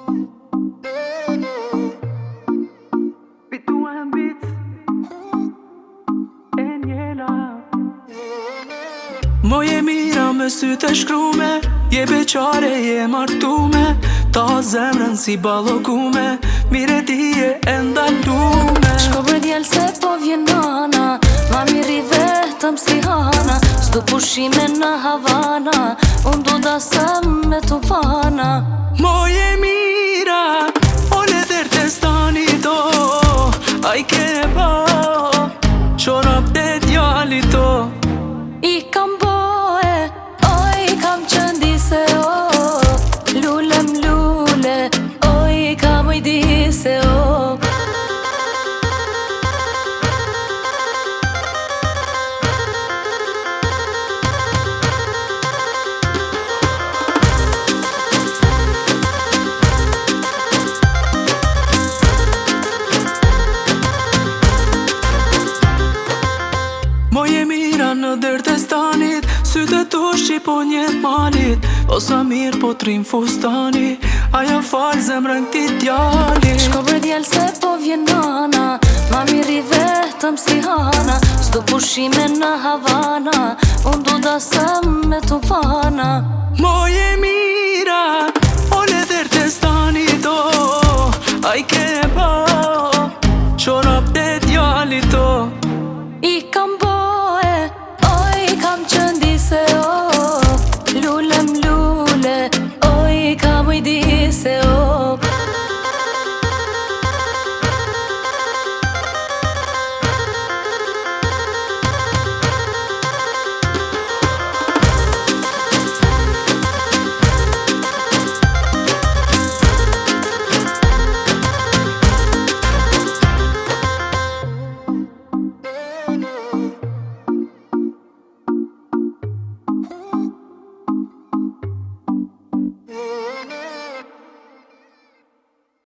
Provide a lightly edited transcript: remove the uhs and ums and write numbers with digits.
Mo je mira me sytë e shkrume, je beqare, je martume, ta zemrën si balokume, mire ti e ndalume. Shko bre djel se po vjen nana, ma miri vetëm si hana, s'du pushime në Havana, unë du da sëm me tu pana. Mo je mira, ole der te stani do, aj ke ba, qorap te djali to. I kam boe, oj kam qëndi se o, lulem lule, oj kam ujdi se o. Mo je mira në dërë të stanit, sytë tu shqipo njët malit, o sa mirë po t'rim fustani, ajo falë zemrën këti djali. Shko bre djel se po vjen nana, ma miri vetëm si hana, s'du pushime në Havana, unë du da sëm me tu pana. Mo je mira, ole dërë të stanit do, aj ke